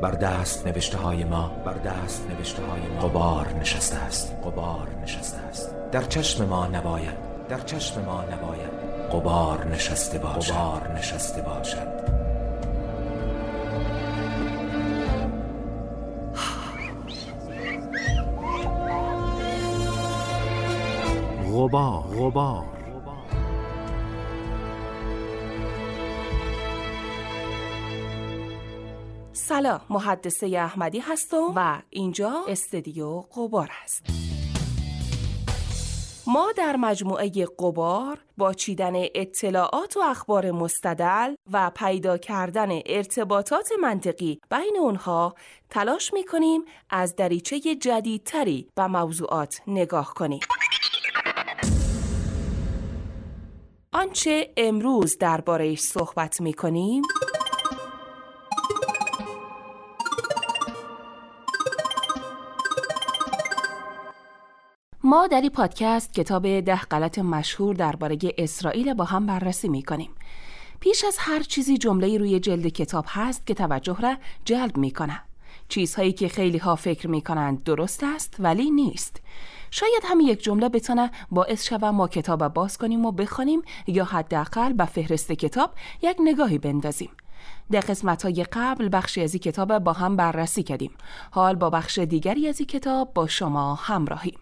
بر دست نوشته های ما غبار نشسته است. در چشم ما نباید غبار نشسته باشد. غبار. سلام، محدثه احمدی هستم و اینجا استودیو غبار است. ما در مجموعه غبار با چیدن اطلاعات و اخبار مستدل و پیدا کردن ارتباطات منطقی بین اونها تلاش می‌کنیم از دریچه جدیدتری به موضوعات نگاه کنیم. آنچه امروز درباره‌اش صحبت می‌کنیم ما در این پادکست کتاب 10 غلط مشهور درباره اسرائیل با هم بررسی می‌کنیم. پیش از هر چیزی جمله‌ای روی جلد کتاب هست که توجه را جلب می‌کنه. چیزهایی که خیلی ها فکر می‌کنند درست است ولی نیست. شاید همین یک جمله بتونه باعث شود ما کتاب باز کنیم و بخونیم یا حداقل به فهرست کتاب یک نگاهی بندازیم. در قسمت‌های قبل بخشی از این کتاب با هم بررسی کردیم. حال با بخش دیگری از این کتاب با شما همراهیم.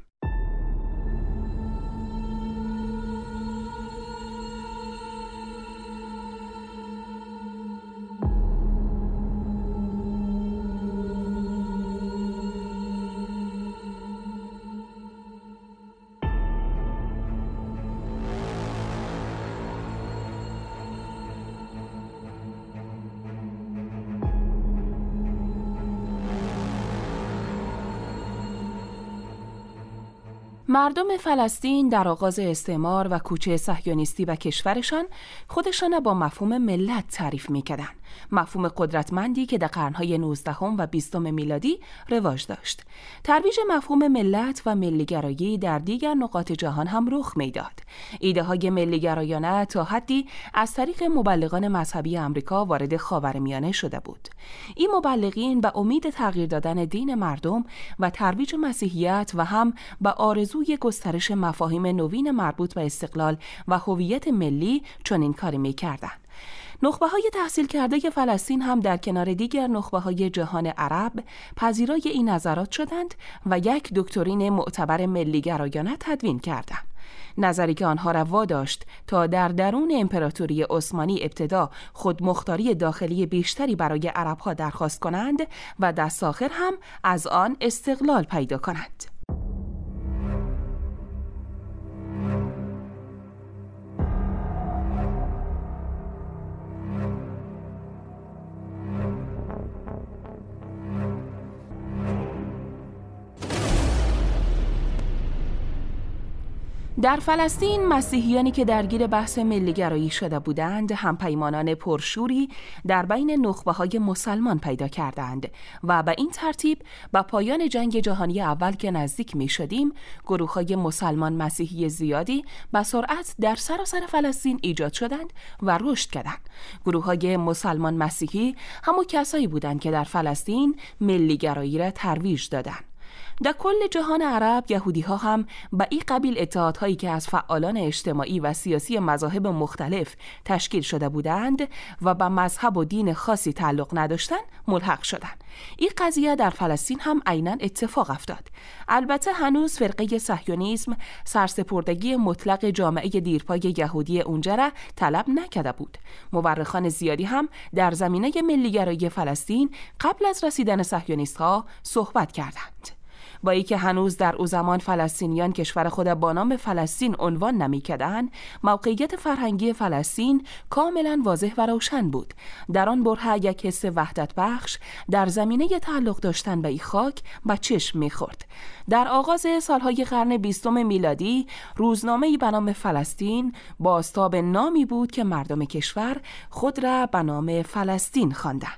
مردم فلسطین در آغاز استعمار و کوچه صهیونیستی و کشورشان خودشان با مفهوم ملت تعریف می‌کردند. مفهوم قدرتمندی که در قرن‌های 19 و 20 میلادی رواج داشت. ترویج مفهوم ملت و ملی‌گرایی در دیگر نقاط جهان هم رخ می‌داد. ایده‌های ملی‌گرایانه تا حدی از طریق مبلغان مذهبی آمریکا وارد خاورمیانه شده بود. این مبلغین به امید تغییر دادن دین مردم و ترویج مسیحیت و هم به آرزوی گسترش مفاهیم نوین مربوط به استقلال و هویت ملی چنین کاری می‌کردند. نخبه‌های تحصیل کرده فلسطین هم در کنار دیگر نخبه‌های جهان عرب پذیرای این نظرات شدند و یک دکترین معتبر ملی‌گرایانه تدوین کردند. نظری که آنها را واداشت تا در درون امپراتوری عثمانی ابتدا خودمختاری داخلی بیشتری برای عرب‌ها درخواست کنند و دست آخر هم از آن استقلال پیدا کنند. در فلسطین مسیحیانی که درگیر بحث ملی‌گرایی شده بودند همپیمانان پرشوری در بین نخبه‌های مسلمان پیدا کردند و به این ترتیب با پایان جنگ جهانی اول که نزدیک می‌شدیم گروه‌های مسلمان مسیحی زیادی به سرعت در سراسر فلسطین ایجاد شدند و رشد کردند. گروه‌های مسلمان مسیحی همون کسایی بودند که در فلسطین ملی‌گرایی را ترویج دادند. در کل جهان عرب یهودی‌ها هم به این قبیل اتحادهایی که از فعالان اجتماعی و سیاسی مذاهب مختلف تشکیل شده بودند و به مذهب و دین خاصی تعلق نداشتند ملحق شدند. این قضیه در فلسطین هم عیناً اتفاق افتاد. البته هنوز فرقه صهیونیسم سرسپردگی مطلق جامعه دیرپای یهودی اونجا را طلب نکرده بود. مورخان زیادی هم در زمینه ملی‌گرایی فلسطین قبل از رسیدن صهیونیست‌ها صحبت کردند. با اینکه هنوز در او زمان فلسطینیان کشور خود با نام فلسطین عنوان نمی‌کردند، موقعیت فرهنگی فلسطین کاملا واضح و روشن بود. در آن بره یک حس وحدت بخش در زمینه تعلق داشتن به این خاک به چشم می‌خورد. در آغاز سالهای قرن 20 میلادی روزنامه‌ای به نام فلسطین بازتاب نامی بود که مردم کشور خود را به نام فلسطین خواندند.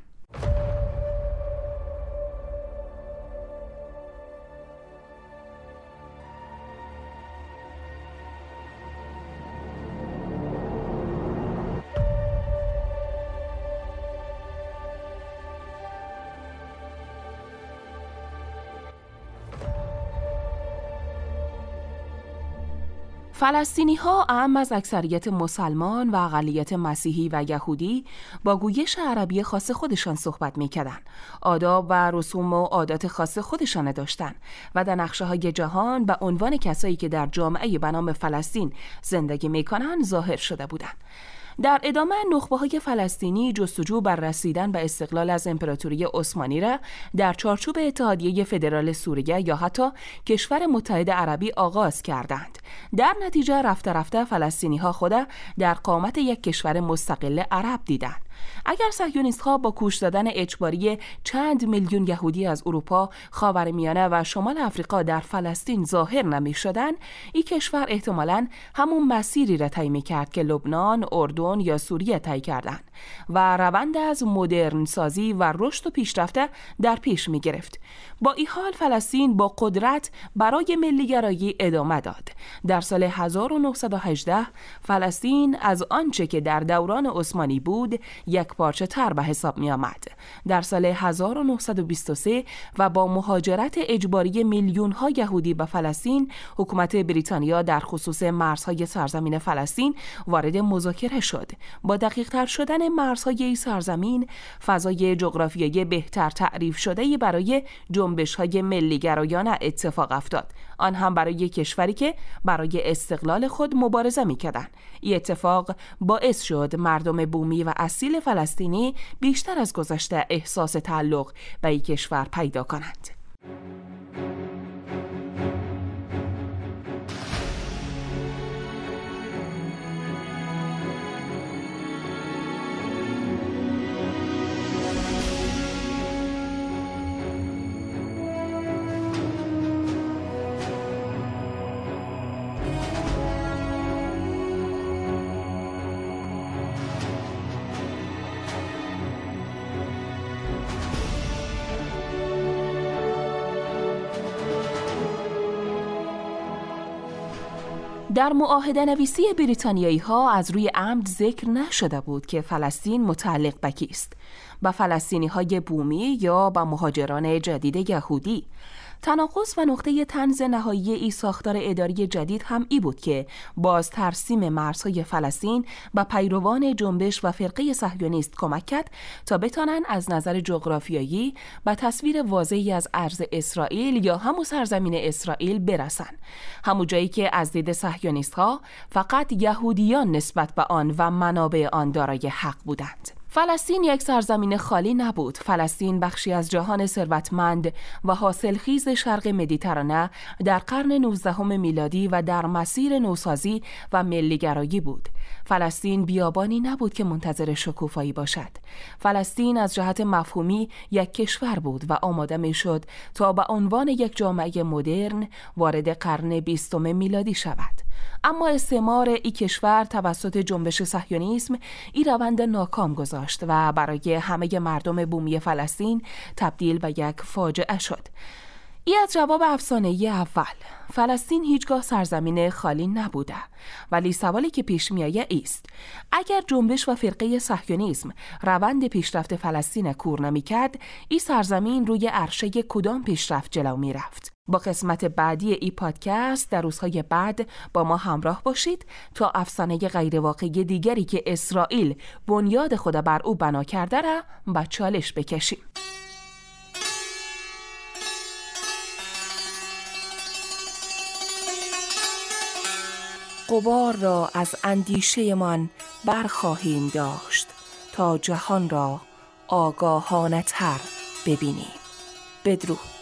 فلسطینی‌ها اعم از اکثریت مسلمان و اقلیت مسیحی و یهودی با گویش عربی خاص خودشان صحبت می‌کردند. آداب و رسوم و عادات خاص خودشان داشتند و در نقشه‌های جهان به عنوان کسایی که در جامعه به نام فلسطین زندگی می‌کنند ظاهر شده بودند. در ادامه نخبه‌های فلسطینی جستجو بر رسیدن به استقلال از امپراتوری عثمانی را در چارچوب اتحادیه فدرال سوریه یا حتی کشور متحد عربی آغاز کردند. در نتیجه رفته رفته فلسطینی‌ها خود در قامت یک کشور مستقل عرب دیدند. اگر صهیونیست‌ها با کشته دادن اجباری چند میلیون یهودی از اروپا، خاورمیانه و شمال آفریقا در فلسطین ظاهر نمی‌شدند، این کشور احتمالاً همون مسیری را طی می‌کرد که لبنان، اردن یا سوریه طی کردند و روند از مدرن سازی و رشد و پیشرفته در پیش می‌گرفت. با این حال فلسطین با قدرت برای ملی‌گرایی ادامه داد. در سال 1918 فلسطین از آنچه که در دوران عثمانی بود یک پارچه تر به حساب می آمد. در سال 1923 و با مهاجرت اجباری میلیون ها یهودی به فلسطین، حکومت بریتانیا در خصوص مرزهای سرزمین فلسطین وارد مذاکره شد. با دقیق تر شدن مرزهای این سرزمین، فضای جغرافیایی بهتر تعریف شده برای جنبش های ملی گرایانه اتفاق افتاد. آن هم برای کشوری که برای استقلال خود مبارزه می کردن. این اتفاق باعث شد مردم بومی و اصیل فلسطینی بیشتر از گذشته احساس تعلق به این کشور پیدا کنند. در معاهده نویسی بریتانیایی ها از روی عمد ذکر نشده بود که فلسطین متعلق به کیست؟ به فلسطینی های بومی یا به مهاجران جدید یهودی؟ تناقض و نقطه طنز نهایی این ساختار اداری جدید هم ای بود که باز ترسیم مرزهای فلسطین به پیروان جنبش و فرقه صهیونیست کمک کرد تا بتانن از نظر جغرافیایی به تصویر واضحی از ارض اسرائیل یا همون سرزمین اسرائیل برسن، همون جایی که از دید صهیونیست‌ها فقط یهودیان نسبت به آن و منابع آن دارای حق بودند. فلسطین یک سرزمین خالی نبود. فلسطین بخشی از جهان ثروتمند و حاصلخیز شرق مدیترانه در قرن 19 میلادی و در مسیر نوسازی و ملی‌گرایی بود. فلسطین بیابانی نبود که منتظر شکوفایی باشد. فلسطین از جهت مفهومی یک کشور بود و آماده میشد تا به عنوان یک جامعه مدرن وارد قرن 20 میلادی شود. اما استعمار این کشور توسط جنبش صهیونیسم این روند ناکام گذاشت و برای همه مردم بومی فلسطین تبدیل به یک فاجعه شد. این از جواب افسانه‌ای اول. فلسطین هیچگاه سرزمین خالی نبوده، ولی سوالی که پیش میآید است: اگر جنبش و فرقه صهیونیسم روند پیشرفت فلسطین کور نمی‌کرد، این سرزمین روی عرشه کدام پیشرفت جلو می‌رفت؟ با قسمت بعدی این پادکست در روزهای بعد با ما همراه باشید تا افسانه غیرواقعی دیگری که اسرائیل بنیاد خود بر او بنا کرده را به چالش بکشیم. غبار را از اندیشه من برخواهیم داشت تا جهان را آگاهانه تر ببینیم. بدرود.